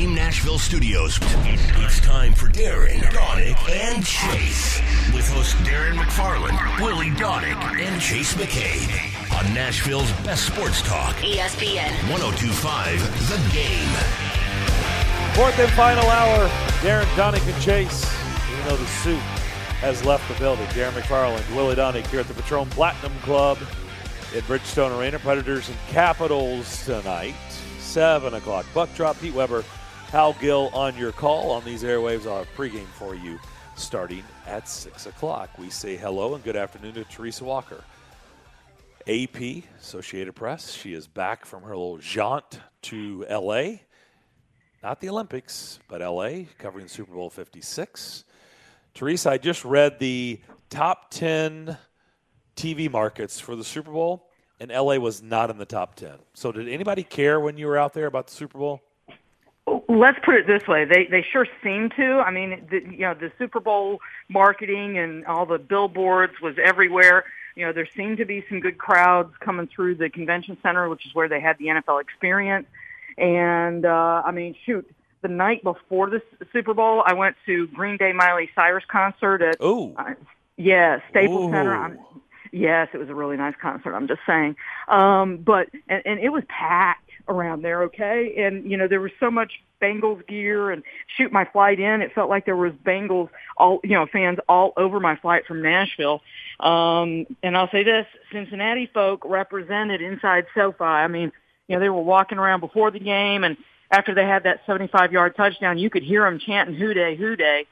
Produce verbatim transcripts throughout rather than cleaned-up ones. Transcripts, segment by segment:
Game Nashville studios, it's time for Darren, Donick, and Chase. With hosts Darren McFarland, Willie Donick, and Chase McCabe. On Nashville's best sports talk. E S P N. one oh two point five The Game. Fourth and final hour. Darren, Donick, and Chase. Even though the suit has left the building. Darren McFarland, Willie Donick here at the Patron Platinum Club in Bridgestone Arena. Predators and Capitals tonight. seven o'clock. Buck drop. Pete Weber, Hal Gill on your call on these airwaves. I'll have pregame for you starting at six o'clock. We say hello and good afternoon to Teresa Walker. A P, Associated Press. She is back from her little jaunt to L A. Not the Olympics, but L A, covering Super Bowl fifty-six. Teresa, I just read the top ten T V markets for the Super Bowl, and L A was not in the top ten. So did anybody care when you were out there about the Super Bowl? Let's put it this way. They they sure seem to. I mean, the, you know, the Super Bowl marketing and all the billboards was everywhere. You know, there seemed to be some good crowds coming through the convention center, which is where they had the N F L experience. And, uh, I mean, shoot, the night before the Super Bowl, I went to Green Day Miley Cyrus concert at, Ooh. Uh, yeah, Staples Ooh. Center. I'm, yes, it was a really nice concert, I'm just saying. Um, but, and, and it was packed around there, okay? And, you know, there was so much Bengals gear, and shoot, my flight in, it felt like there was Bengals, all you know, fans all over my flight from Nashville. Um, and I'll say this, Cincinnati folk represented inside SoFi. I mean, you know, they were walking around before the game, and after they had that seventy-five-yard touchdown, you could hear them chanting, "Who Dey, who Dey."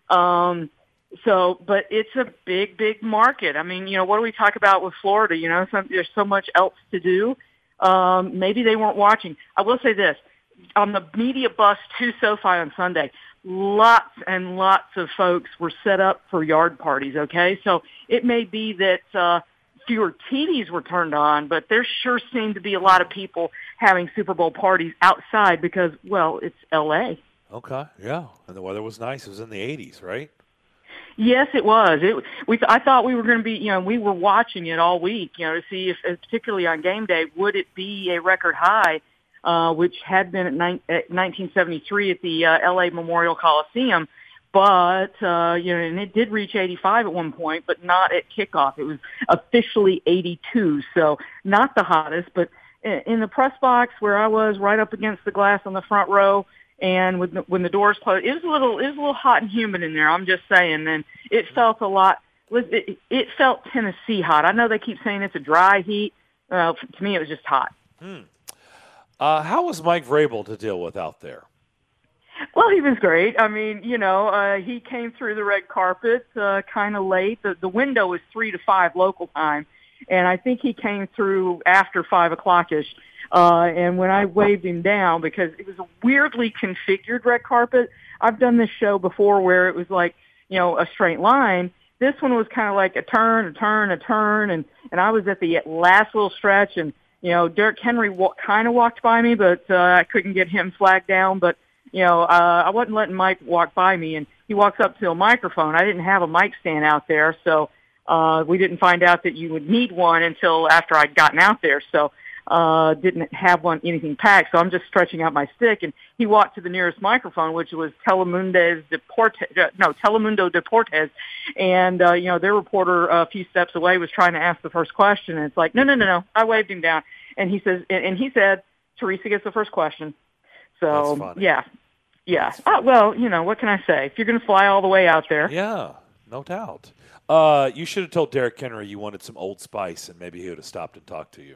Um, so, but it's a big, big market. I mean, you know, what do we talk about with Florida? You know, some, there's so much else to do. Um, maybe they weren't watching. I will say this. On the media bus to SoFi on Sunday, lots and lots of folks were set up for yard parties, okay? So it may be that uh, fewer T Vs were turned on, but there sure seemed to be a lot of people having Super Bowl parties outside because, well, it's L A. Okay, yeah, and the weather was nice. It was in the eighties, right? Yes, it was. It, we, I thought we were going to be, you know, we were watching it all week, you know, to see if, particularly on game day, would it be a record high, uh, which had been at, ni- at nineteen seventy-three at the uh, L A Memorial Coliseum. But, uh, you know, and it did reach eighty-five at one point, but not at kickoff. It was officially eighty-two, so not the hottest. But in the press box where I was right up against the glass on the front row, and when the, when the doors closed, it was a little, it was a little hot and humid in there. I'm just saying, and it felt a lot. It, it felt Tennessee hot. I know they keep saying it's a dry heat. Uh, to me, it was just hot. Hmm. Uh, how was Mike Vrabel to deal with out there? Well, he was great. I mean, you know, uh, he came through the red carpet uh, kind of late. The, the window was three to five local time, and I think he came through after five o'clock-ish. Uh, and when I waved him down, because it was a weirdly configured red carpet. I've done this show before where it was like, you know, a straight line. This one was kind of like a turn, a turn, a turn, and, and I was at the last little stretch, and, you know, Derrick Henry wa- kind of walked by me, but uh, I couldn't get him flagged down. But, you know, uh, I wasn't letting Mike walk by me, and he walks up to a microphone. I didn't have a mic stand out there, so uh, we didn't find out that you would need one until after I'd gotten out there. So uh, didn't have one, anything packed. So I'm just stretching out my stick, and he walked to the nearest microphone, which was Telemundo Deportes, uh, no, Telemundo Deportes. And, uh, you know, their reporter uh, a few steps away was trying to ask the first question. And it's like, no, no, no, no. I waved him down. And he says, and, and he said, Teresa gets the first question. So, yeah. Yeah. Oh, well, you know, what can I say? If you're going to fly all the way out there. Yeah, no doubt. Uh, you should have told Derrick Henry you wanted some Old Spice, and maybe he would have stopped and talked to you.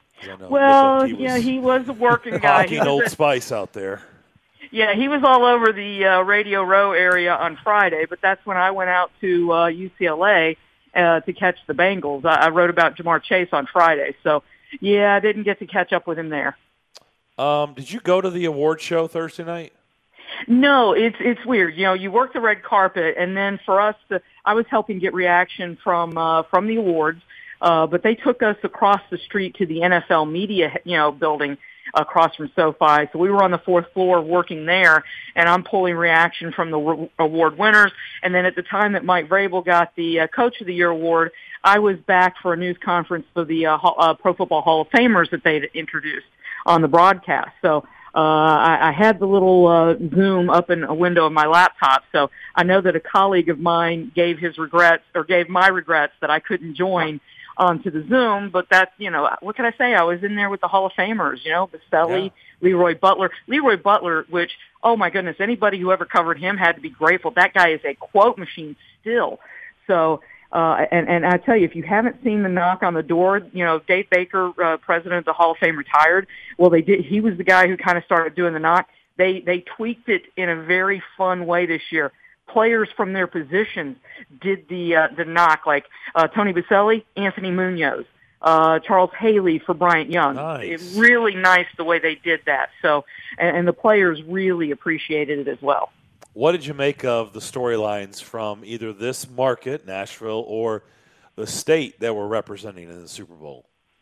Well, he yeah, he was a working guy. Hawking Old a, Spice out there. Yeah, he was all over the uh, Radio Row area on Friday, but that's when I went out to uh, U C L A uh, to catch the Bengals. I, I wrote about Jamar Chase on Friday, so, yeah, I didn't get to catch up with him there. Um, did you go to the award show Thursday night? No, it's it's weird. You know, you work the red carpet, and then for us, to, I was helping get reaction from uh, from the awards, uh, but they took us across the street to the N F L media, you know, building across from SoFi. So we were on the fourth floor working there, and I'm pulling reaction from the re- award winners. And then at the time that Mike Vrabel got the uh, Coach of the Year award, I was back for a news conference for the uh, uh, Pro Football Hall of Famers that they'd introduced on the broadcast. So uh, I, I had the little uh, Zoom up in a window of my laptop, so I know that a colleague of mine gave his regrets or gave my regrets that I couldn't join onto the Zoom. But that's, you know, what can I say? I was in there with the Hall of Famers, you know, Baselli, yeah. Leroy Butler. Leroy Butler, which, oh my goodness, anybody who ever covered him had to be grateful. That guy is a quote machine still. So, uh, and, and I tell you, if you haven't seen the knock on the door, you know, Dave Baker, uh, president of the Hall of Fame, retired. Well, they did. He was the guy who kind of started doing the knock. They, they tweaked it in a very fun way this year. Players from their positions did the, uh, the knock, like, uh, Tony Baselli, Anthony Munoz, uh, Charles Haley for Bryant Young. Nice. It's really nice the way they did that. So, and, and the players really appreciated it as well. What did you make of the storylines from either this market, Nashville, or the state that we're representing in the Super Bowl?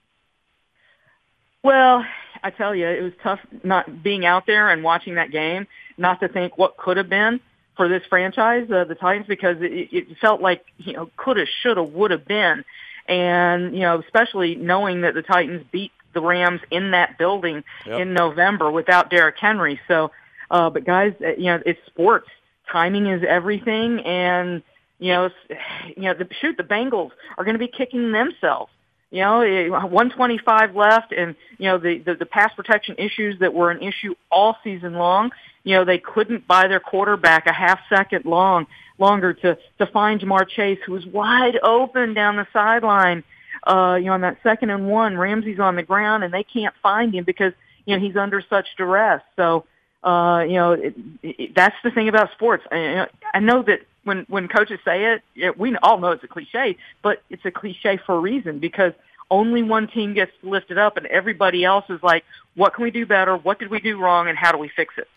Well, I tell you, it was tough not being out there and watching that game, not to think what could have been for this franchise, uh, the Titans, because it, it felt like, you know, coulda, shoulda, woulda been. And, you know, especially knowing that the Titans beat the Rams in that building yep. in November without Derrick Henry. So, uh, but guys, you know, it's sports. Timing is everything. And, you know, you know, the, shoot, the Bengals are going to be kicking themselves. You know, one twenty-five left, and, you know, the, the, the pass protection issues that were an issue all season long, you know, they couldn't buy their quarterback a half second long, longer to, to find Jamar Chase, who was wide open down the sideline, uh, you know, on that second and one. Ramsey's on the ground, and they can't find him because, you know, he's under such duress. So, uh, you know, it, it, that's the thing about sports. I, I know that when, when coaches say it, it, we all know it's a cliche, but it's a cliche for a reason, because only one team gets lifted up and everybody else is like, what can we do better? What did we do wrong? And how do we fix it?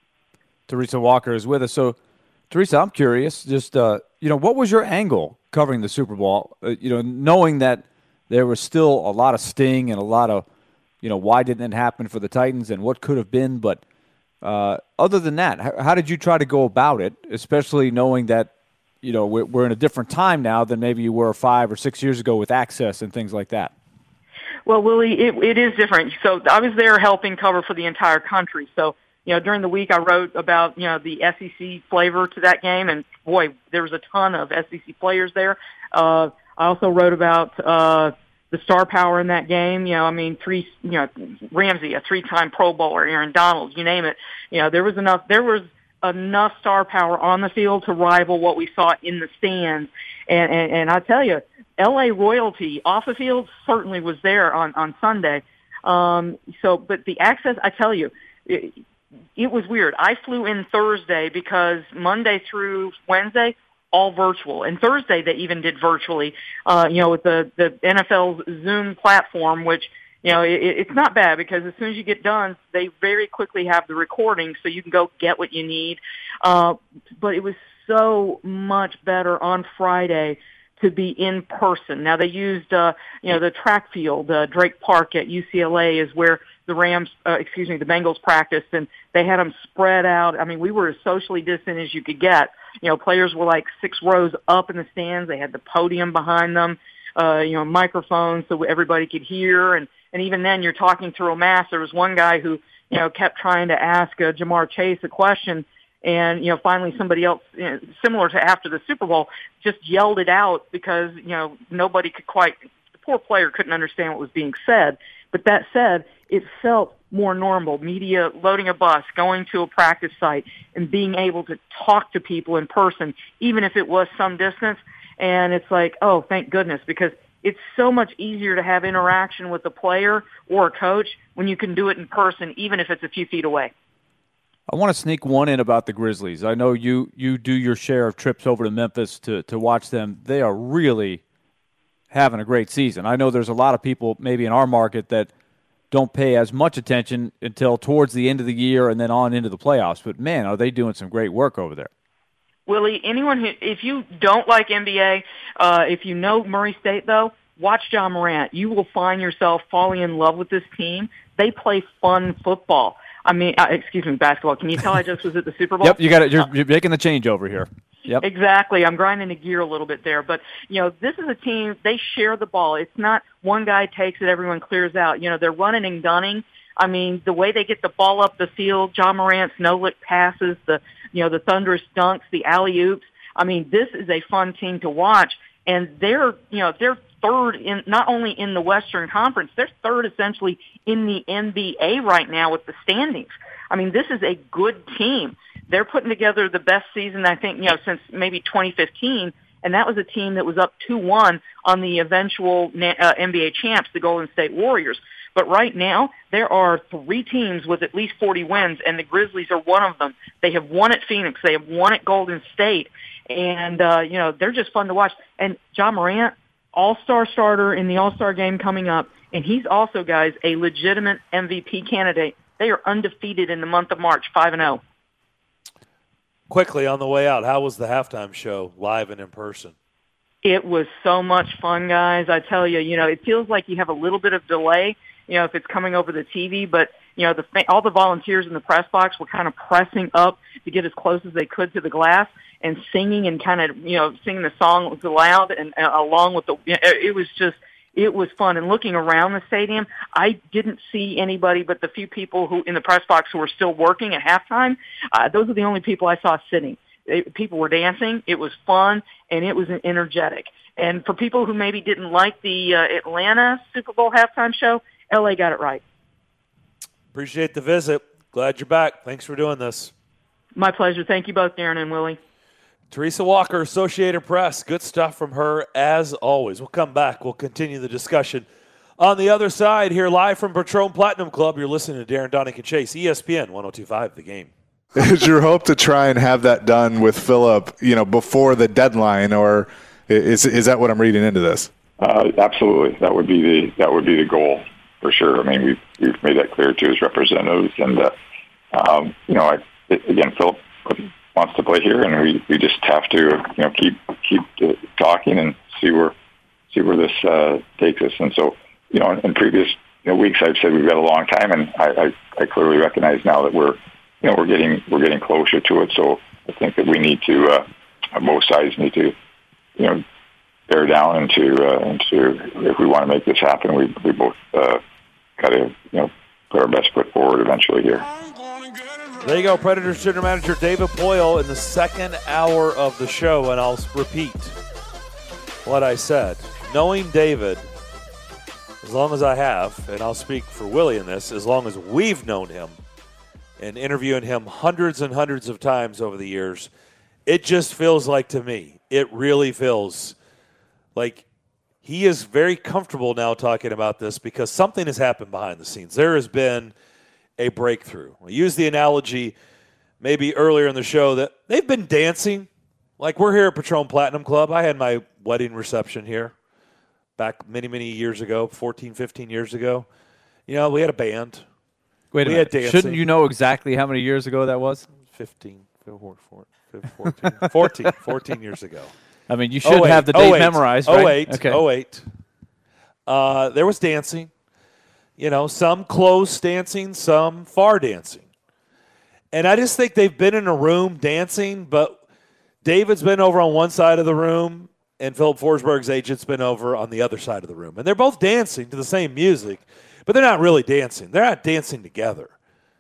Teresa Walker is with us. So, Teresa, I'm curious, just, uh, you know, what was your angle covering the Super Bowl? Uh, you know, knowing that there was still a lot of sting and a lot of, you know, why didn't it happen for the Titans and what could have been. But uh, other than that, how, how did you try to go about it, especially knowing that, you know, we're, we're in a different time now than maybe you were five or six years ago with access and things like that? Well, Willie, it, it is different. So I was there helping cover for the entire country. So, you know, during the week I wrote about, you know, the S E C flavor to that game. And, boy, there was a ton of S E C players there. Uh, I also wrote about uh, the star power in that game. You know, I mean, three, you know, Ramsey, a three-time Pro Bowler, Aaron Donald, you name it. You know, there was enough, there was enough star power on the field to rival what we saw in the stands. And, and, and I tell you, L A royalty off the field certainly was there on, on Sunday. Um, so, but the access, I tell you, it, it was weird. I flew in Thursday because Monday through Wednesday, all virtual. And Thursday they even did virtually, uh, you know, with the, the N F L's Zoom platform, which, you know, it, it's not bad because as soon as you get done, they very quickly have the recording so you can go get what you need. Uh, but it was so much better on Friday to be in person. Now they used, uh, you know, the track field, uh, Drake Park at U C L A is where the Rams, uh, excuse me, the Bengals practiced, and they had them spread out. I mean, we were as socially distant as you could get. You know, players were like six rows up in the stands. They had the podium behind them, uh, you know, microphones so everybody could hear. And, and even then you're talking through a mask. There was one guy who, you know, kept trying to ask uh, Jamar Chase a question. And, you know, finally somebody else, you know, similar to after the Super Bowl, just yelled it out because, you know, nobody could quite, the poor player couldn't understand what was being said. But that said, it felt more normal. Media loading a bus, going to a practice site, and being able to talk to people in person, even if it was some distance. And it's like, oh, thank goodness, because it's so much easier to have interaction with a player or a coach when you can do it in person, even if it's a few feet away. I want to sneak one in about the Grizzlies. I know you you do your share of trips over to Memphis to, to watch them. They are really having a great season. I know there's a lot of people maybe in our market that don't pay as much attention until towards the end of the year and then on into the playoffs. But, man, are they doing some great work over there. Willie, anyone who, if you don't like N B A, uh, if you know Murray State, though, watch Ja Morant. You will find yourself falling in love with this team. They play fun football. I mean, uh, excuse me, basketball. Can you tell I just was at the Super Bowl? Yep, you got it. You're, you're making the change over here. Yep. Exactly. I'm grinding the gear a little bit there. But, you know, this is a team, they share the ball. It's not one guy takes it, everyone clears out. You know, they're running and gunning. I mean, the way they get the ball up the field, John Morant's no-look passes, the, you know, the thunderous dunks, the alley-oops. I mean, this is a fun team to watch. And they're, you know, they're third in, not only in the Western Conference, they're third essentially in the N B A right now with the standings. I mean, this is a good team. They're putting together the best season, I think, you know, since maybe twenty fifteen. And that was a team that was up two one on the eventual uh, N B A champs, the Golden State Warriors. But right now, there are three teams with at least forty wins, and the Grizzlies are one of them. They have won at Phoenix. They have won at Golden State. And, uh, you know, they're just fun to watch. And John Morant, all-star starter in the all-star game coming up. And he's also, guys, a legitimate M V P candidate. They are undefeated in the month of March, five and oh. Quickly on the way out, how was the halftime show live and in person? It was so much fun, guys. I tell you, you know, it feels like you have a little bit of delay, you know, if it's coming over the T V, but, you know, the all the volunteers in the press box were kind of pressing up to get as close as they could to the glass and singing and kind of, you know, singing the song that was loud and uh, along with the, it was just, it was fun. And looking around the stadium, I didn't see anybody but the few people who in the press box who were still working at halftime. Uh, those are the only people I saw sitting. They, people were dancing. It was fun, and it was energetic. And for people who maybe didn't like the uh, Atlanta Super Bowl halftime show, L A got it right. Appreciate the visit. Glad you're back. Thanks for doing this. My pleasure. Thank you both, Darren and Willie. Teresa Walker, Associated Press. Good stuff from her, as always. We'll come back. We'll continue the discussion. On the other side, here live from Patron Platinum Club, you're listening to Darren, Donick, and Chase, E S P N one oh two point five, The Game. Is your hope to try and have that done with Phillip, you know, before the deadline, or is is that what I'm reading into this? Uh, absolutely, that would be the that would be the goal for sure. I mean, we've we've made that clear to his representatives, and uh, um, you know, I, again, Phillip wants to play here, and we, we just have to, you know, keep keep uh, talking and see where see where this uh, takes us. And so, you know, in, in previous you know, weeks, I've said we've got a long time, and I, I, I clearly recognize now that we're, you know, we're getting we're getting closer to it. So I think that we need to, uh, both sides need to, you know, bear down into uh, into if we want to make this happen, we we both uh, got to, you know, put our best foot forward eventually here. There you go, Predators General Manager David Poile in the second hour of the show, and I'll repeat what I said. Knowing David, as long as I have, and I'll speak for Willie in this, as long as we've known him and interviewing him hundreds and hundreds of times over the years, it just feels like to me, it really feels like he is very comfortable now talking about this because something has happened behind the scenes. There has been a breakthrough. I use the analogy maybe earlier in the show that they've been dancing. Like we're here at Patron Platinum Club. I had my wedding reception here back many, many years ago, fourteen, fifteen years ago. You know, we had a band. Wait a we minute. Had dancing. Shouldn't you know exactly how many years ago that was? fifteen, fourteen, fourteen, fourteen years ago. I mean, you should have the date oh eight, memorized, right? oh eight, okay. oh eight. Uh, there was dancing. You know, some close dancing, some far dancing. And I just think they've been in a room dancing, but David's been over on one side of the room, and Philip Forsberg's agent's been over on the other side of the room. And they're both dancing to the same music, but they're not really dancing. They're not dancing together.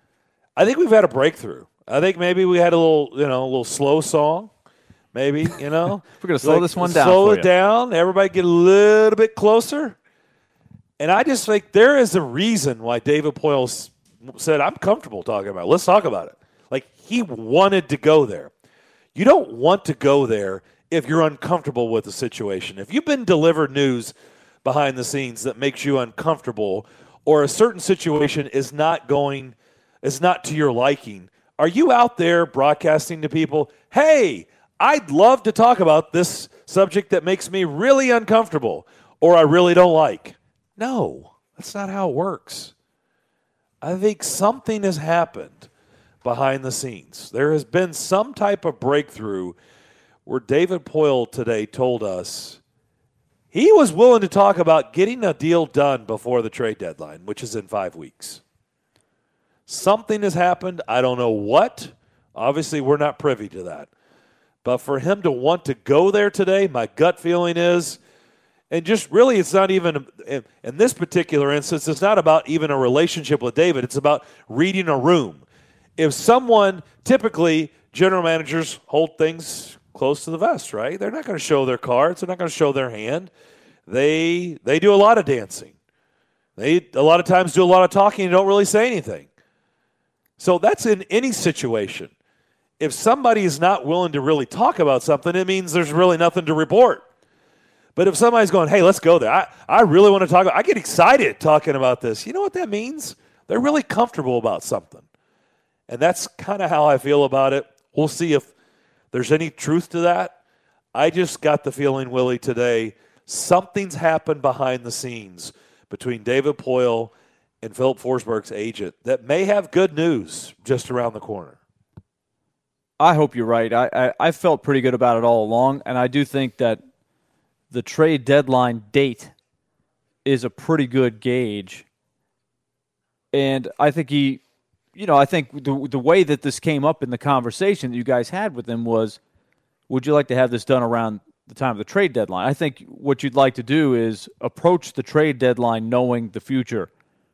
I think we've had a breakthrough. I think maybe we had a little, you know, a little slow song. Maybe, you know. We're going to slow like, this one down Slow for it you. down. Everybody get a little bit closer. And I just think there is a reason why David Poile said, I'm comfortable talking about it. Let's talk about it. Like, he wanted to go there. You don't want to go there if you're uncomfortable with the situation. If you've been delivered news behind the scenes that makes you uncomfortable or a certain situation is not going, is not to your liking, are you out there broadcasting to people, hey, I'd love to talk about this subject that makes me really uncomfortable or I really don't like? No, that's not how it works. I think something has happened behind the scenes. There has been some type of breakthrough where David Poile today told us he was willing to talk about getting a deal done before the trade deadline, which is in five weeks. Something has happened. I don't know what. Obviously, we're not privy to that. But for him to want to go there today, my gut feeling is And just really, it's not even, in, in this particular instance, it's not about even a relationship with David. It's about reading a room. If someone, typically, general managers hold things close to the vest, right? They're not going to show their cards. They're not going to show their hand. They they do a lot of dancing. They a lot of times do a lot of talking and don't really say anything. So that's in any situation. If somebody is not willing to really talk about something, it means there's really nothing to report. But if somebody's going, hey, let's go there. I, I really want to talk about I get excited talking about this. You know what that means? They're really comfortable about something. And that's kind of how I feel about it. We'll see if there's any truth to that. I just got the feeling, Willie, today, something's happened behind the scenes between David Poile and Philip Forsberg's agent that may have good news just around the corner. I hope you're right. I, I, I felt pretty good about it all along, and I do think that the trade deadline date is a pretty good gauge. And I think he, you know, I think the, the way that this came up in the conversation that you guys had with him was, would you like to have this done around the time of the trade deadline? I think what you'd like to do is approach the trade deadline knowing the future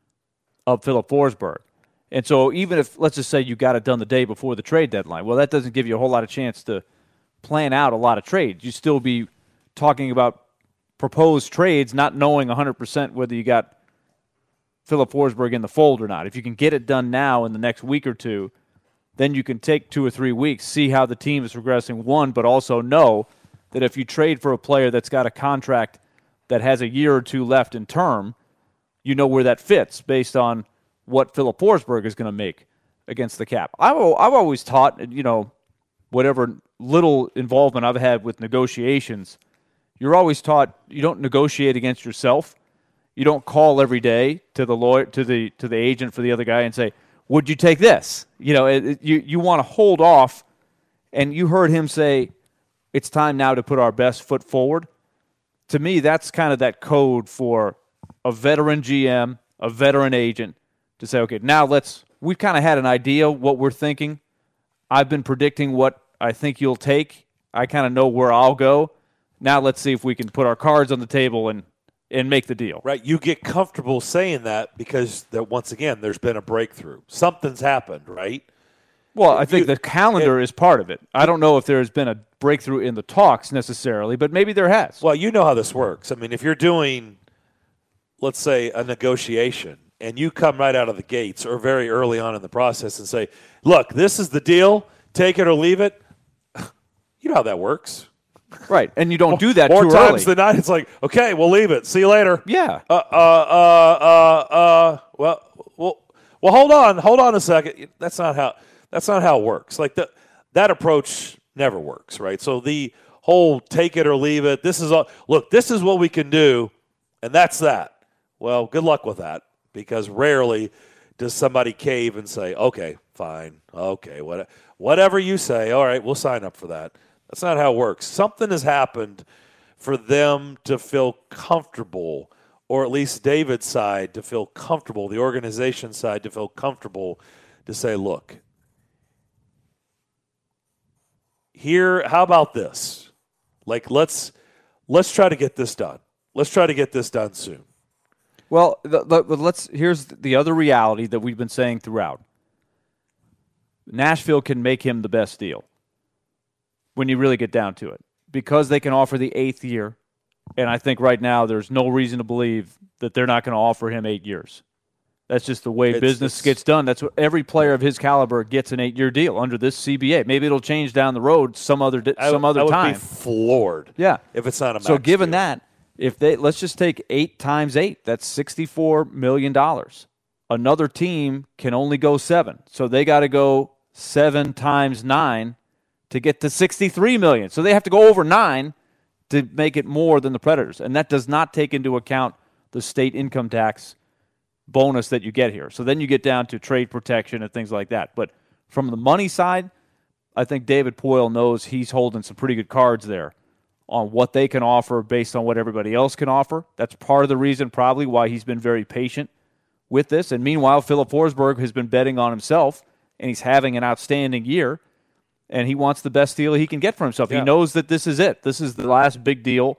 of Philip Forsberg. And so even if, let's just say you got it done the day before the trade deadline, well, that doesn't give you a whole lot of chance to plan out a lot of trades. You still be talking about proposed trades, not knowing one hundred percent whether you got Philip Forsberg in the fold or not. If you can get it done now in the next week or two, then you can take two or three weeks, see how the team is progressing, one, but also know that if you trade for a player that's got a contract that has a year or two left in term, you know where that fits based on what Philip Forsberg is going to make against the cap. I've, I've always taught, you know, whatever little involvement I've had with negotiations, you're always taught you don't negotiate against yourself. You don't call every day to the lawyer, to the to the agent for the other guy and say, "Would you take this?" You know, it, it, you you want to hold off. And you heard him say, "It's time now to put our best foot forward." To me, that's kind of that code for a veteran G M, a veteran agent, to say, "Okay, now let's." We've kind of had an idea what we're thinking. I've been predicting what I think you'll take. I kind of know where I'll go. Now let's see if we can put our cards on the table and, and make the deal. Right. You get comfortable saying that because, that once again, there's been a breakthrough. Something's happened, right? Well, I think you, the calendar it, is part of it. I don't know if there's been a breakthrough in the talks necessarily, but maybe there has. Well, you know how this works. I mean, if you're doing, let's say, a negotiation, and you come right out of the gates or very early on in the process and say, look, this is the deal, take it or leave it, you know how that works. Right, and you don't do that More too times early. than not, it's like, okay, we'll leave it. See you later. Yeah. Uh, uh, uh, uh, uh, well, well, well, hold on. Hold on a second. That's not how, that's not how it works. Like, the, that approach never works, right? So the whole take it or leave it, this is all, look, this is what we can do, and that's that. Well, good luck with that, because rarely does somebody cave and say, okay, fine, okay, what, whatever you say, all right, we'll sign up for that. That's not how it works. Something has happened for them to feel comfortable, or at least David's side to feel comfortable, the organization side to feel comfortable to say, look, here, how about this? Like, let's let's try to get this done. Let's try to get this done soon. Well, the, the, let's. Here's the other reality that we've been saying throughout. Nashville can make him the best deal when you really get down to it, because they can offer the eighth year, and I think right now there's no reason to believe that they're not going to offer him eight years. That's just the way it's, business it's, gets done. That's what every player of his caliber gets, an eight-year deal under this C B A. Maybe it'll change down the road some other some I, other I would time. Be floored. Yeah, if it's not a max so given deal. that, if they let's just take eight times eight, that's sixty-four million dollars. Another team can only go seven, so they got to go seven times nine to get to sixty-three million dollars. So they have to go over nine to make it more than the Predators, and that does not take into account the state income tax bonus that you get here. So then you get down to trade protection and things like that. But from the money side, I think David Poile knows he's holding some pretty good cards there on what they can offer based on what everybody else can offer. That's part of the reason probably why he's been very patient with this. And meanwhile, Philip Forsberg has been betting on himself, and he's having an outstanding year, and he wants the best deal he can get for himself. Yeah. He knows that this is it. This is the last big deal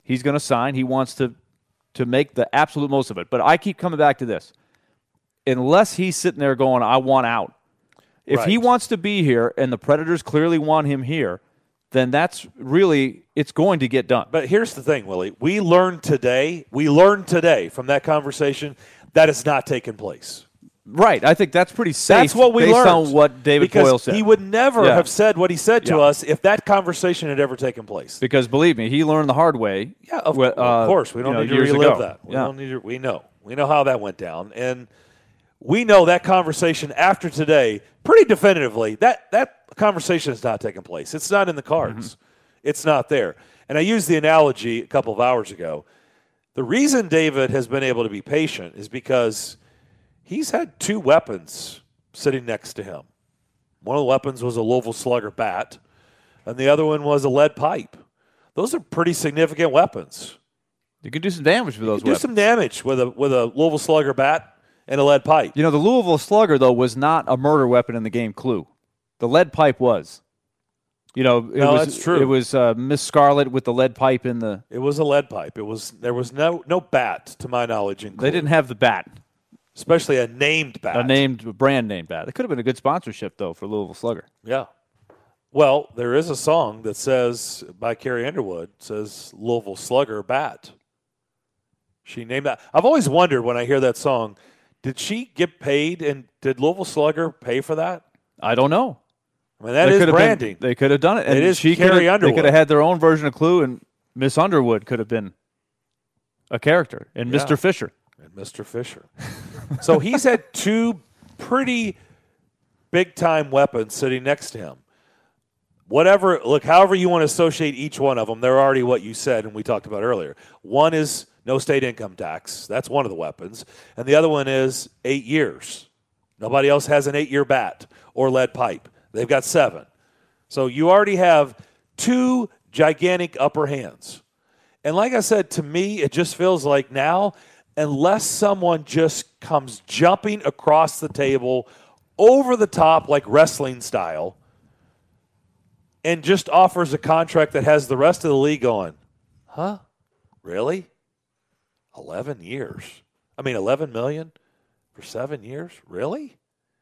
He's going to sign. He wants to to make the absolute most of it. But I keep coming back to this. Unless he's sitting there going, I want out. If right. he wants to be here and the Predators clearly want him here, then that's really, it's going to get done. But here's the thing, Willie. We learned today, we learned today from that conversation that it's not taking place. Right. I think that's pretty safe. That's what we based learned. on what David because Boyle said. He would never yeah. have said what he said to yeah. us if that conversation had ever taken place. Because believe me, he learned the hard way. Yeah, of, uh, of course. We don't you know, need to years relive ago. that. We yeah. don't need to, we know. We know how that went down. And we know that conversation after today, pretty definitively, that, that conversation is not taking place. It's not in the cards. Mm-hmm. It's not there. And I used the analogy a couple of hours ago. The reason David has been able to be patient is because he's had two weapons sitting next to him. One of the weapons was a Louisville Slugger bat, and the other one was a lead pipe. Those are pretty significant weapons. You can do some damage with those do weapons. some damage with a with a Louisville Slugger bat and a lead pipe. You know, the Louisville Slugger, though, was not a murder weapon in the game Clue. The lead pipe was. You know, it no, was, that's true. It was uh, Miss Scarlet with the lead pipe in the. It was a lead pipe. It was there was no no bat to my knowledge in Clue. They didn't have the bat, especially a named bat, a named a brand name bat. It could have been a good sponsorship though for Louisville Slugger. Yeah. Well, there is a song that says by Carrie Underwood says Louisville Slugger bat. She named that. I've always wondered when I hear that song, did she get paid and did Louisville Slugger pay for that? I don't know. I mean, that they is Been, branding. they could have done it. And it is she Carrie Underwood. They could have had their own version of Clue, and Miss Underwood could have been a character, and yeah. Mister Fisher. And Mister Fisher. So he's had two pretty big-time weapons sitting next to him. Whatever, look, however you want to associate each one of them, they're already what you said and we talked about earlier. One is no state income tax. That's one of the weapons. And the other one is eight years. Nobody else has an eight-year bat or lead pipe. They've got seven. So you already have two gigantic upper hands. And like I said, to me, it just feels like now, unless someone just comes jumping across the table over the top like wrestling style and just offers a contract that has the rest of the league going, huh? Really? eleven years. I mean, eleven million dollars for seven years? Really?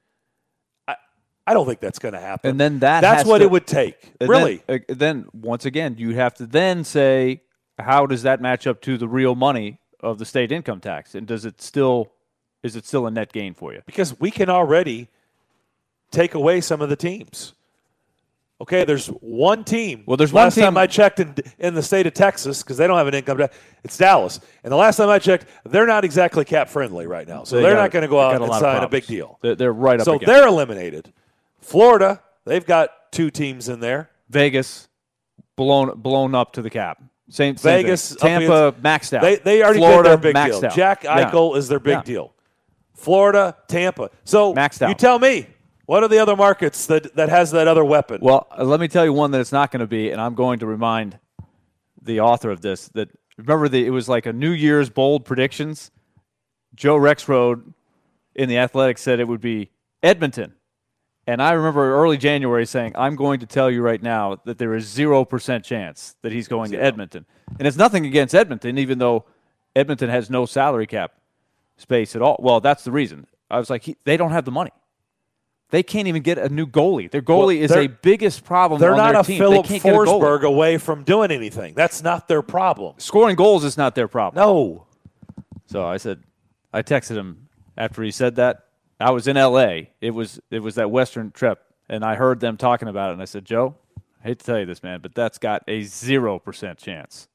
I I don't think that's going to happen. And then that That's has what to, it would take. Really? Then, uh, then, once again, you have to then say, how does that match up to the real money of the state income tax? And does it still is it still a net gain for you? Because we can already take away some of the teams. Okay, there's one team. Well, there's last one team. time I checked in in the state of Texas, because they don't have an income tax, it's Dallas. And the last time I checked, they're not exactly cap friendly right now, so they they're got, not going to go out a and lot sign of a big deal. They're, they're right up. So against they're eliminated. Florida, they've got two teams in there. Vegas, blown blown up to the cap. Same, same Vegas, thing. Tampa maxed out. They they already Florida, did their big maxed deal. out. Jack Eichel yeah. is their big yeah. deal. Florida, Tampa. So maxed out. You tell me. What are the other markets that, that has that other weapon? Well, uh, let me tell you one that it's not going to be, and I'm going to remind the author of this that remember the it was like a New Year's bold predictions. Joe Rexrode in the Athletic said it would be Edmonton, and I remember early January saying, "I'm going to tell you right now that there is zero percent chance that he's going Zero. to Edmonton," and it's nothing against Edmonton, even though Edmonton has no salary cap space at all. Well, that's the reason. I was like, he, they don't have the money. They can't even get a new goalie. Their goalie well, is a biggest problem They're on not their a team. Philip they can't get a goalie. Forsberg away from doing anything. That's not their problem. Scoring goals is not their problem. No. So I said, I texted him after he said that. I was in L A. It was it was that Western trip, and I heard them talking about it, and I said, Joe, I hate to tell you this, man, but that's got a zero percent chance.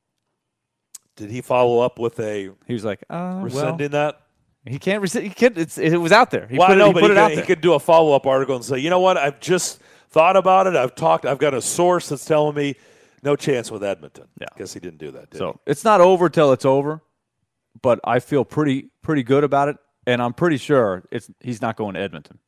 Did he follow up with a He was like, uh, rescinding well, that? He can't rescind. He can't, it's, it was out there. He well, put I it, know, he but put he, it could, out he there. could do a follow-up article and say, you know what, I've just thought about it. I've talked. I've got a source that's telling me no chance with Edmonton. Yeah. I guess he didn't do that, did So he? it's not over till it's over, but I feel pretty pretty good about it, and I'm pretty sure it's he's not going to Edmonton.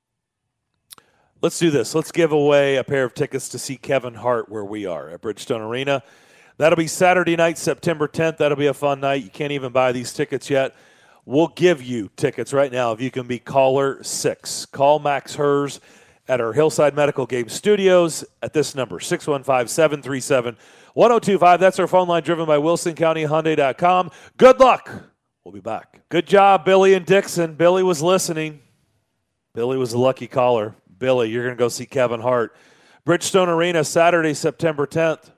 Let's do this. Let's give away a pair of tickets to see Kevin Hart where we are at Bridgestone Arena. That'll be Saturday night, September tenth. That'll be a fun night. You can't even buy these tickets yet. We'll give you tickets right now if you can be caller six. Call Max Hers at our Hillside Medical Game Studios at this number, six one five, seven three seven, one oh two five. That's our phone line, driven by Wilson County Hyundai dot com. Good luck. We'll be back. Good job, Billy and Dixon. Billy was listening. Billy was a lucky caller. Billy, you're going to go see Kevin Hart. Bridgestone Arena, Saturday, September tenth.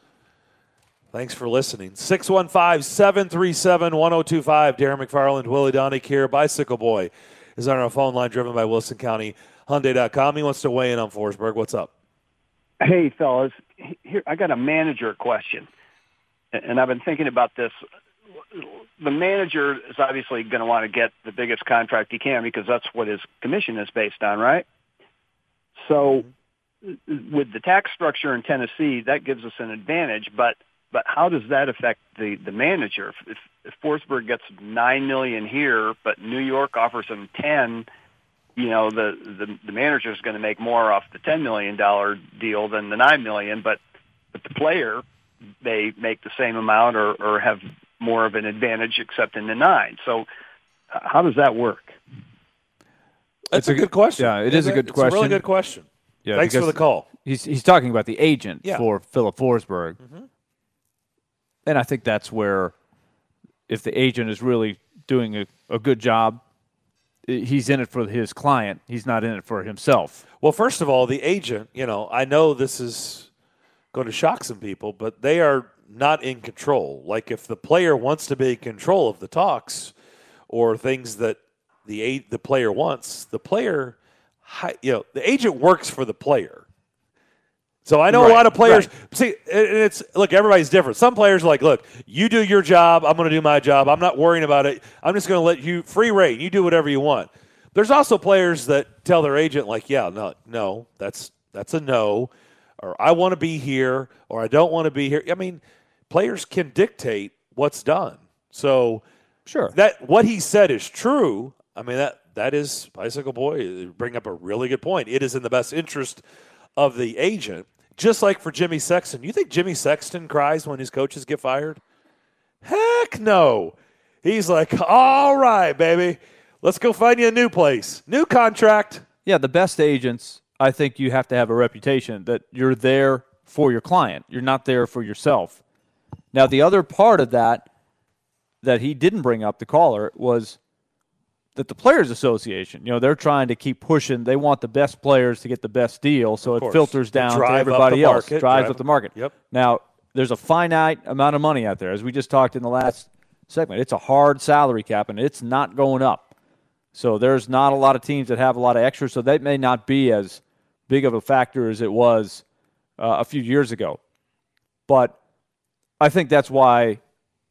Thanks for listening. six one five, seven three seven, one oh two five. Darren McFarland, Willie Donick here. Bicycle Boy is on our phone line, driven by Wilson County Hyundai dot com. He wants to weigh in on Forsberg. What's up? Hey, fellas. Here, I got a manager question, and I've been thinking about this. The manager is obviously going to want to get the biggest contract he can because that's what his commission is based on, right? So with the tax structure in Tennessee, that gives us an advantage, but but how does that affect the, the manager? If, if Forsberg gets nine million dollars here, but New York offers him ten, you know, the, the, the manager is going to make more off the ten million dollars deal than the nine million dollars, but, but the player, they make the same amount or, or have more of an advantage except in the nine. So uh, how does that work? That's a, a good question. Yeah, it is a good it's question. It's a really good question. Yeah, Thanks for the call. He's he's talking about the agent yeah. for Philip Forsberg. Mm-hmm. And I think that's where, if the agent is really doing a, a good job, he's in it for his client. He's not in it for himself. Well, first of all, the agent, you know, I know this is going to shock some people, but they are not in control. Like if the player wants to be in control of the talks or things that the the player wants, the player, you know, the agent works for the player. So I know right, a lot of players right. see. It's look, everybody's different. Some players are like, look, you do your job, I'm going to do my job. I'm not worrying about it. I'm just going to let you free reign. You do whatever you want. There's also players that tell their agent, like, yeah, no, no, that's that's a no, or I want to be here, or I don't want to be here. I mean, players can dictate what's done. So sure, that what he said is true. I mean, that that is Bicycle Boy. You bring up a really good point. It is in the best interest of the agent. Just like for Jimmy Sexton. You think Jimmy Sexton cries when his coaches get fired? Heck no. He's like, all right, baby, let's go find you a new place. New contract. Yeah, the best agents, I think you have to have a reputation that you're there for your client. You're not there for yourself. Now, the other part of that that he didn't bring up, the caller, was that the Players Association, you know, they're trying to keep pushing. They want the best players to get the best deal, so it filters down to everybody else. Drives drive up the market. Yep. Now, there's a finite amount of money out there. As we just talked in the last segment, it's a hard salary cap, and it's not going up. So there's not a lot of teams that have a lot of extra, so that may not be as big of a factor as it was uh, a few years ago. But I think that's why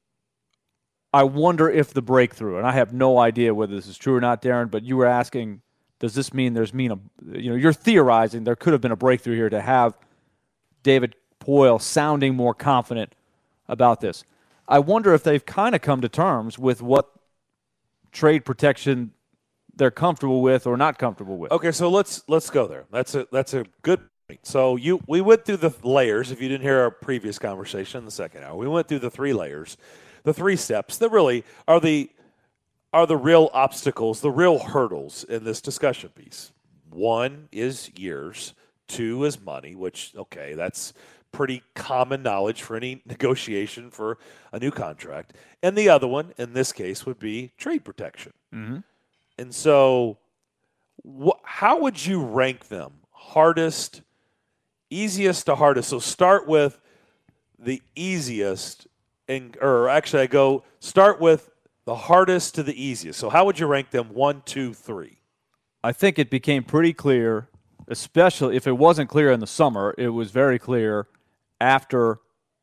I wonder if the breakthrough, and I have no idea whether this is true or not, Darren, but you were asking, does this mean there's mean a, you know, you're theorizing there could have been a breakthrough here to have David Poile sounding more confident about this. I wonder if they've kind of come to terms with what trade protection they're comfortable with or not comfortable with. Okay, so let's let's go there. That's a that's a good point. So you we went through the layers. If you didn't hear our previous conversation in the second hour, we went through the three layers. The three steps that really are the are the real obstacles, the real hurdles in this discussion piece. One is years. Two is money, which, okay, that's pretty common knowledge for any negotiation for a new contract. And the other one, in this case, would be trade protection. Mm-hmm. And so wh- how would you rank them? Hardest, easiest to hardest. So start with the easiest. And, or actually, I go start with the hardest to the easiest. So how would you rank them one, two, three? I think it became pretty clear, especially if it wasn't clear in the summer, it was very clear after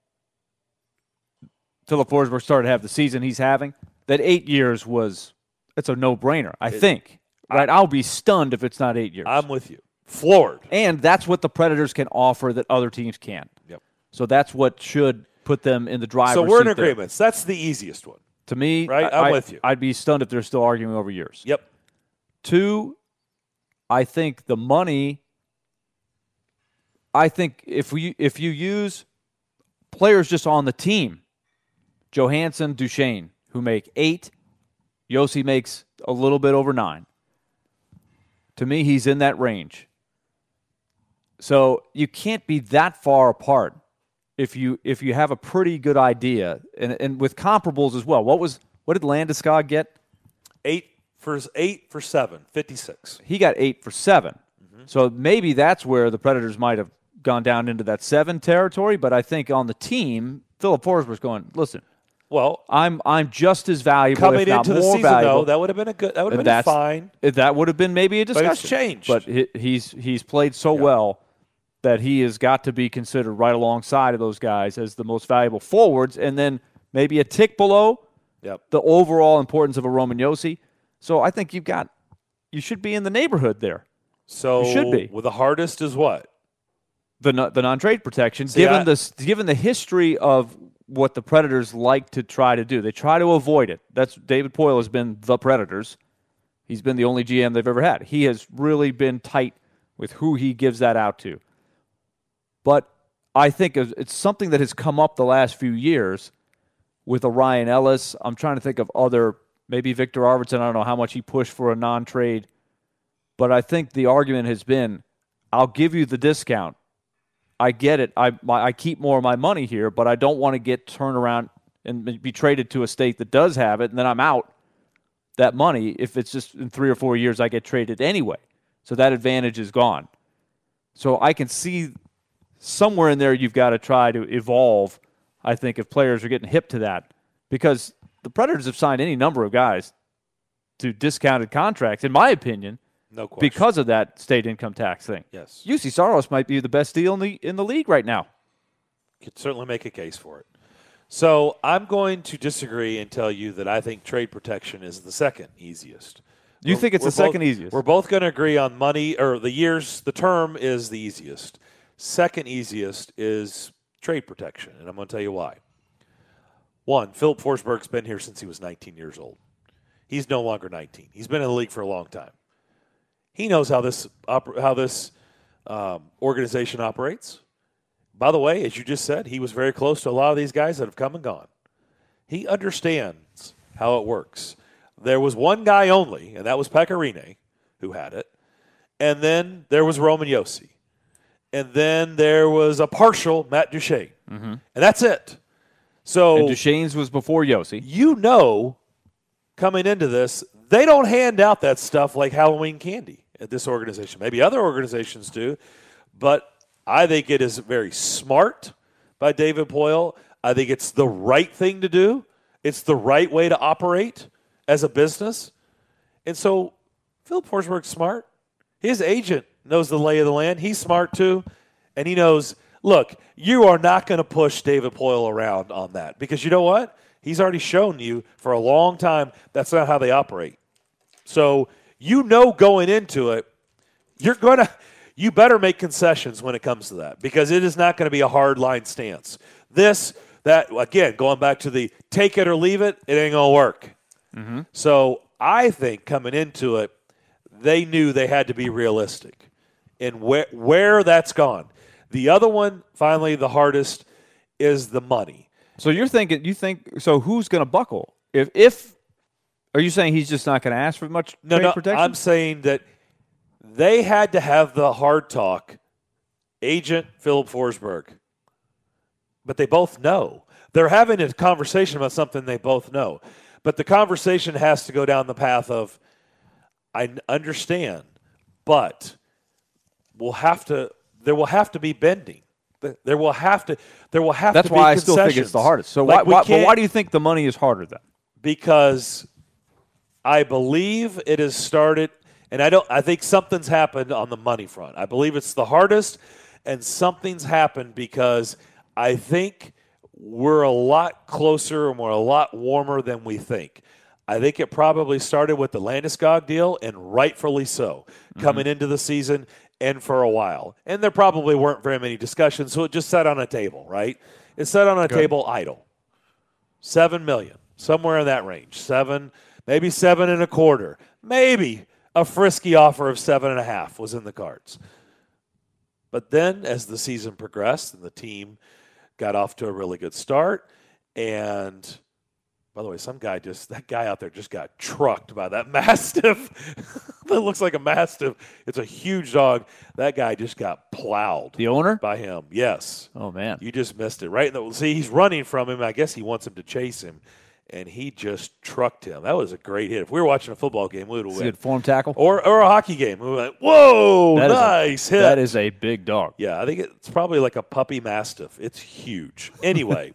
Philip Forsberg started to have the season he's having, that eight years was, it's a no-brainer, I it, think. Right? I, I'll be stunned if it's not eight years. I'm with you. Floored. And that's what the Predators can offer that other teams can't. Yep. So that's what should put them in the driver's seat. So we're in there. agreement. That's the easiest one. To me, right? I'm I, with you. I'd be stunned if they're still arguing over years. Yep. Two, I think the money, I think if we if you use players just on the team, Johansson, Duchesne, who make eight, Yossi makes a little bit over nine. To me, he's in that range. So you can't be that far apart if you if you have a pretty good idea, and and with comparables as well. What was what did Landeskog get? Eight for eight for seven, fifty-six. He got eight for seven. Mm-hmm. So maybe that's where the Predators might have gone down into that seven territory. But I think on the team, Philip Forsberg's going, listen. Well, I'm I'm just as valuable, coming if not into the more season, valuable. though, that would have been a good. That would have been fine. That would have been maybe a discussion. But it's changed. But he, he's he's played so yeah. well that he has got to be considered right alongside of those guys as the most valuable forwards, and then maybe a tick below yep. the overall importance of a Roman Josi. So I think you've got you should be in the neighborhood there. So you should be. Well, the hardest is what the the non-trade protection. See, given I, the given the history of what the Predators like to try to do. They try to avoid it. That's David Poile has been the Predators. He's been the only G M they've ever had. He has really been tight with who he gives that out to. But I think it's something that has come up the last few years with a Ryan Ellis. I'm trying to think of other, maybe Victor Arvidsson. I don't know how much he pushed for a non-trade. But I think the argument has been, I'll give you the discount. I get it. I my, I keep more of my money here, but I don't want to get turned around and be traded to a state that does have it, and then I'm out that money if it's just in three or four years I get traded anyway. So that advantage is gone. So I can see somewhere in there you've got to try to evolve, I think, if players are getting hip to that. Because the Predators have signed any number of guys to discounted contracts, in my opinion, no question. Because of that state income tax thing. Yes. U C Saros might be the best deal in the in the league right now. Could certainly make a case for it. So I'm going to disagree and tell you that I think trade protection is the second easiest. You we're, think it's the second both, easiest? We're both going to agree on money, or the years, the term is the easiest. Second easiest is trade protection, and I'm going to tell you why. One, Philip Forsberg's been here since he was nineteen years old. He's no longer nineteen. He's been in the league for a long time. He knows how this how this um, organization operates. By the way, as you just said, he was very close to a lot of these guys that have come and gone. He understands how it works. There was one guy only, and that was Pekka Rinne, who had it. And then there was Roman Josi. And then there was a partial Matt Duchene. Mm-hmm. And that's it. So and Duchene's was before Josi. You know, coming into this, they don't hand out that stuff like Halloween candy at this organization. Maybe other organizations do, but I think it is very smart by David Poile. I think it's the right thing to do. It's the right way to operate as a business. And so Philip Forsberg's smart. His agent knows the lay of the land. He's smart too. And he knows, look, you are not going to push David Poile around on that because you know what? He's already shown you for a long time that's not how they operate. So you know going into it, you're going to – you better make concessions when it comes to that because it is not going to be a hard line stance. This, that, again, going back to the take it or leave it, it ain't going to work. Mm-hmm. So I think coming into it, they knew they had to be realistic in where, where that's gone. The other one, finally, the hardest is the money. So you're thinking, you think, so who's going to buckle? If, if, are you saying he's just not going to ask for much no, trade no, protection? I'm saying that they had to have the hard talk, agent Philip Forsberg. But they both know. They're having a conversation about something they both know. But the conversation has to go down the path of, I understand, but we'll have to, there will have to be bending. There will have to, there will have That's to be why I concessions. still think it's the hardest. So like why, why, but why do you think the money is harder then? Because I believe it has started, and I don't. I think something's happened on the money front. I believe it's the hardest, and something's happened because I think we're a lot closer and we're a lot warmer than we think. I think it probably started with the Landeskog deal, and rightfully so, mm-hmm. coming into the season and for a while. And there probably weren't very many discussions, so it just sat on a table, right? It sat on a Good. table idle. Seven million, somewhere in that range. Seven, maybe seven and a quarter. Maybe a frisky offer of seven and a half was in the cards. But then as the season progressed and the team got off to a really good start and By the way, some guy just, that guy out there just got trucked by that Mastiff. That looks like a Mastiff. It's a huge dog. That guy just got plowed. The owner? By him, yes. Oh, man. You just missed it. Right? In the, see, he's running from him. I guess he wants him to chase him. And he just trucked him. That was a great hit. If we were watching a football game, we would have won. Good form tackle? Or, or a hockey game. We went, whoa, that nice is a, hit. That is a big dog. Yeah, I think it's probably like a puppy Mastiff. It's huge. Anyway,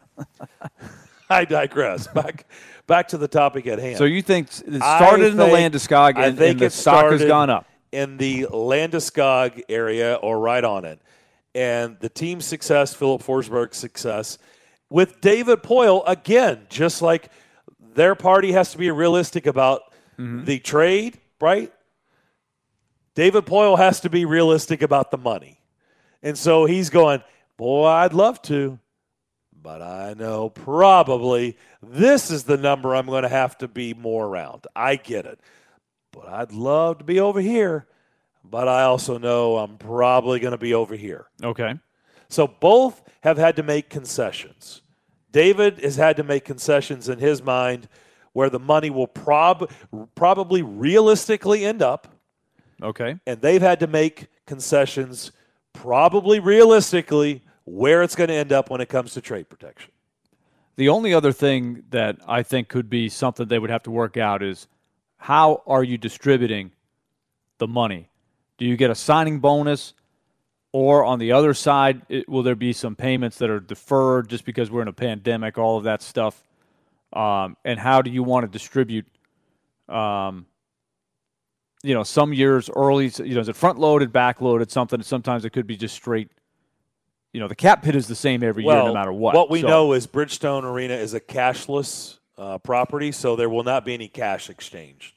I digress. Back back to the topic at hand. So you think it started I in the think, Landeskog and, I think and the it stock has started gone up? In the Landeskog area or right on it. And the team's success, Philip Forsberg's success, with David Poile, again, just like their party has to be realistic about mm-hmm. the trade, right? David Poile has to be realistic about the money. And so he's going, boy, I'd love to, but I know probably this is the number I'm going to have to be more around. I get it. But I'd love to be over here, but I also know I'm probably going to be over here. Okay. So both have had to make concessions. David has had to make concessions in his mind where the money will prob- probably realistically end up. Okay. And they've had to make concessions probably realistically where it's going to end up when it comes to trade protection. The only other thing that I think could be something they would have to work out is how are you distributing the money? Do you get a signing bonus? Or on the other side, it, will there be some payments that are deferred just because we're in a pandemic, all of that stuff? Um, and how do you want to distribute, um, you know, some years early, you know, is it front-loaded, back-loaded, something? Sometimes it could be just straight, you know, the cap hit is the same every well, year no matter what. What we so, know is Bridgestone Arena is a cashless uh, property, so there will not be any cash exchanged.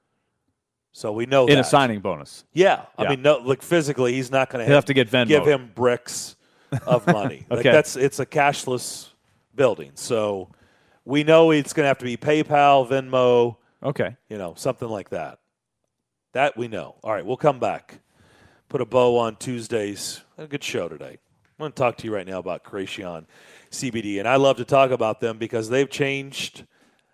So we know in that. a signing bonus. Yeah, I yeah. mean, no, look, physically, he's not going to have to get Venmo. Give him bricks of money. okay, like that's it's a cashless building, so we know it's going to have to be PayPal, Venmo. Okay, you know, something like that. That we know. All right, we'll come back. Put a bow on Tuesdays. A good show today. I'm going to talk to you right now about Creation C B D, and I love to talk about them because they've changed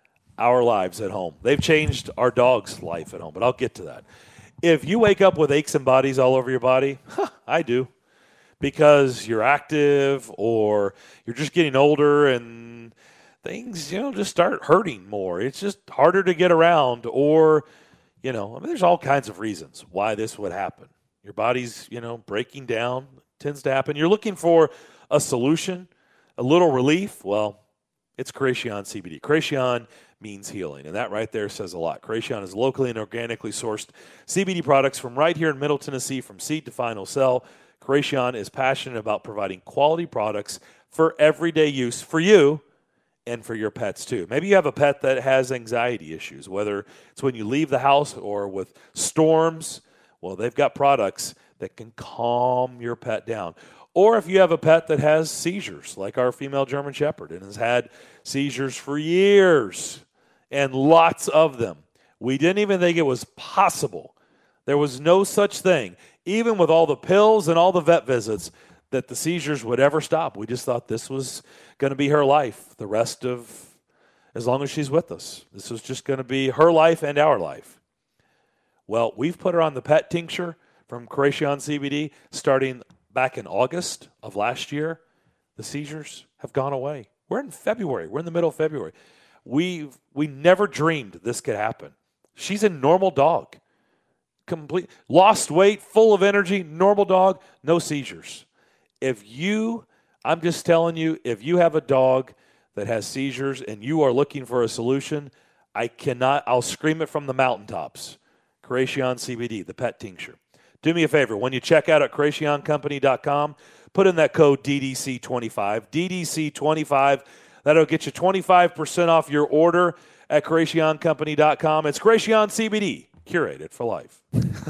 our lives at home. They've changed our dog's life at home, but I'll get to that. If you wake up with aches and bodies all over your body, huh, I do, because you're active or you're just getting older and things, you know, just start hurting more. It's just harder to get around or, you know, I mean, there's all kinds of reasons why this would happen. Your body's, you know, breaking down, tends to happen. You're looking for a solution, a little relief. Well, it's Creation C B D. Creation means healing, and that right there says a lot. Creation is locally and organically sourced C B D products from right here in Middle Tennessee, from seed to final sell. Creation is passionate about providing quality products for everyday use for you and for your pets too. Maybe you have a pet that has anxiety issues, whether it's when you leave the house or with storms. Well, they've got products that can calm your pet down. Or if you have a pet that has seizures, like our female German Shepherd, and has had seizures for years, and lots of them. We didn't even think it was possible. There was no such thing, even with all the pills and all the vet visits, that the seizures would ever stop. We just thought this was going to be her life the rest of, as long as she's with us. This was just going to be her life and our life. Well, we've put her on the pet tincture from Creation C B D starting back in August of last year. The seizures have gone away. We're in February. We're in the middle of February. We we never dreamed this could happen. She's a normal dog. Complete lost weight, full of energy, normal dog, no seizures. If you, I'm just telling you, if you have a dog that has seizures and you are looking for a solution, I cannot, I'll scream it from the mountaintops. Creation C B D, the pet tincture. Do me a favor, when you check out at creation company dot com, put in that code D D C twenty-five, D D C twenty-five. That'll get you twenty-five percent off your order at creation company dot com. It's Creation C B D, curated for life.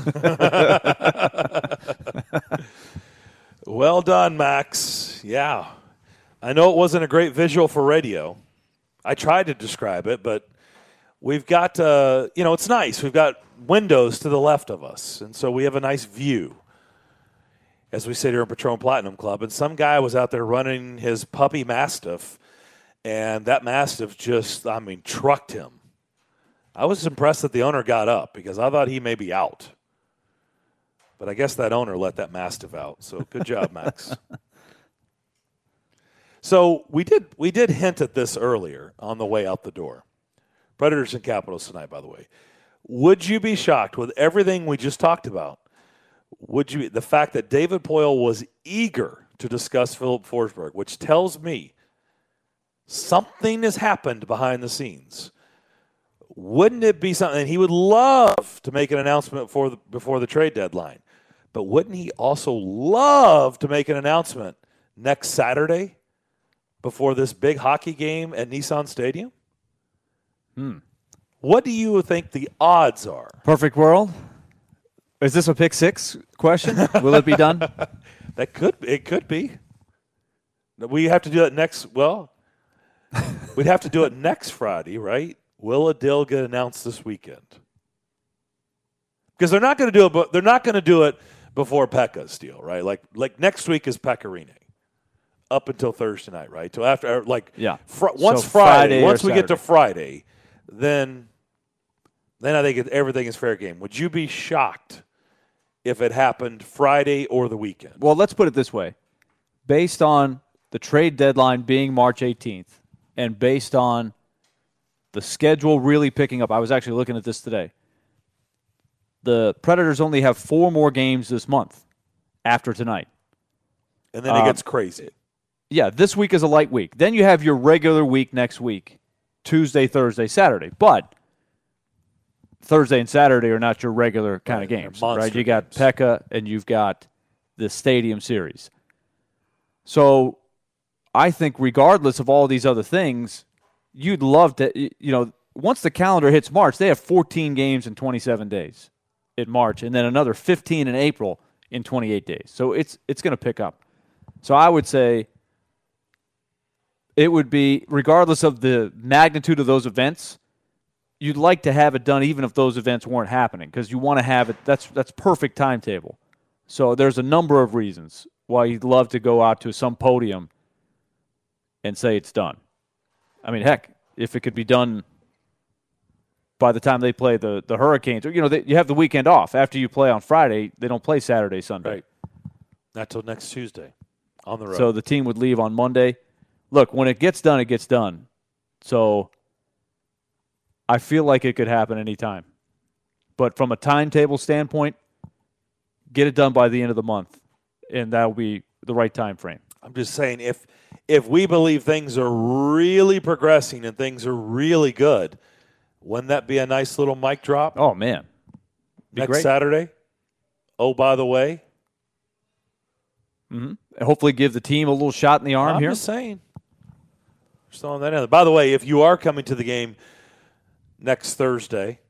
Well done, Max. Yeah. I know it wasn't a great visual for radio. I tried to describe it, but we've got, uh, you know, it's nice. We've got windows to the left of us, and so we have a nice view as we sit here in Patron Platinum Club. And some guy was out there running his puppy Mastiff, And that Mastiff just, I mean, trucked him. I was impressed that the owner got up because I thought he may be out. But I guess that owner let that Mastiff out. So good job, Max. So we did we did hint at this earlier on the way out the door. Predators and Capitals tonight, by the way. Would you be shocked with everything we just talked about? Would you the fact that David Poile was eager to discuss Philip Forsberg, which tells me something has happened behind the scenes. Wouldn't it be something he would love to make an announcement before the, before the trade deadline? But wouldn't he also love to make an announcement next Saturday before this big hockey game at Nissan Stadium? Hmm. What do you think the odds are? Perfect world? Is this a pick six question? Will it be done? That could it could be. We have to do it next. Well, we'd have to do it next Friday, right? Will a deal get announced this weekend? Because they're not going to do it. But they're not going to do it before Pekka's deal, right? Like like next week is Pekka-Rinne. Up until Thursday night, right? Till after, like, yeah. Fr- once so Friday, Friday once we Saturday. get to Friday, then, then I think it, everything is fair game. Would you be shocked if it happened Friday or the weekend? Well, let's put it this way: based on the trade deadline being March eighteenth, and based on the schedule really picking up, I was actually looking at this today. The Predators only have four more games this month after tonight, and then it um, gets crazy. Yeah, this week is a light week. Then you have your regular week next week, Tuesday, Thursday, Saturday. But Thursday and Saturday are not your regular kind right, of games, right? You got games. Pekka and you've got the Stadium Series. So I think regardless of all these other things, you'd love to, you know, once the calendar hits March, they have fourteen games in twenty-seven days in March and then another fifteen in April in twenty-eight days. So it's it's going to pick up. So I would say it would be, regardless of the magnitude of those events, you'd like to have it done even if those events weren't happening because you want to have it. That's that's perfect timetable. So there's a number of reasons why you'd love to go out to some podium and say it's done. I mean, heck, if it could be done by the time they play the, the Hurricanes, or, you know, they, you have the weekend off. After you play on Friday, they don't play Saturday, Sunday. Right. Not till next Tuesday on the road. So the team would leave on Monday. Look, when it gets done, it gets done. So I feel like it could happen anytime. But from a timetable standpoint, get it done by the end of the month, and that will be the right time frame. I'm just saying, if if we believe things are really progressing and things are really good, wouldn't that be a nice little mic drop? Oh, man. Be next great. Saturday? Oh, by the way? Mm-hmm. And hopefully give the team a little shot in the arm I'm here. just saying. Just throwing that in. By the way, if you are coming to the game next Thursday,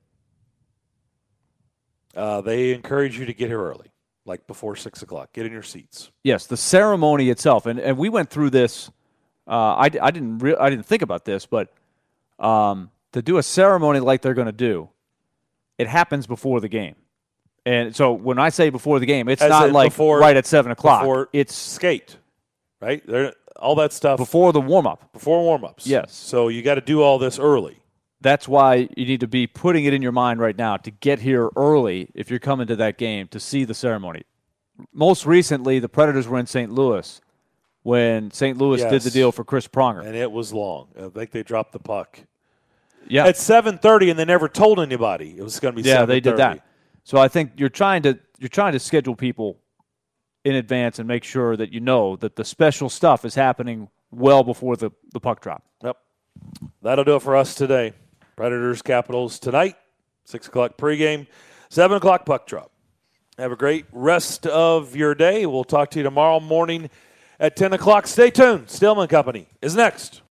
uh, they encourage you to get here early, like before six o'clock. Get in your seats. Yes, the ceremony itself, and, and we went through this. Uh, I, I didn't re- I didn't think about this, but um, to do a ceremony like they're going to do, it happens before the game. And so when I say before the game, it's As not like before, right at seven o'clock. Before it's skate, right? They're, all that stuff before the warm up. Before warm ups. Yes. So you got to do all this early. That's why you need to be putting it in your mind right now to get here early if you're coming to that game to see the ceremony. Most recently, the Predators were in Saint Louis when Saint Louis Yes. did the deal for Chris Pronger. And it was long. I think they dropped the puck. Yeah. At seven thirty, and they never told anybody it was going to be yeah, seven thirty. they did that. So I think you're trying to you're trying to schedule people in advance and make sure that you know that the special stuff is happening well before the, the puck drop. Yep. That'll do it for us today. Predators, Capitals tonight, six o'clock pregame, seven o'clock puck drop. Have a great rest of your day. We'll talk to you tomorrow morning at ten o'clock. Stay tuned. Stillman Company is next.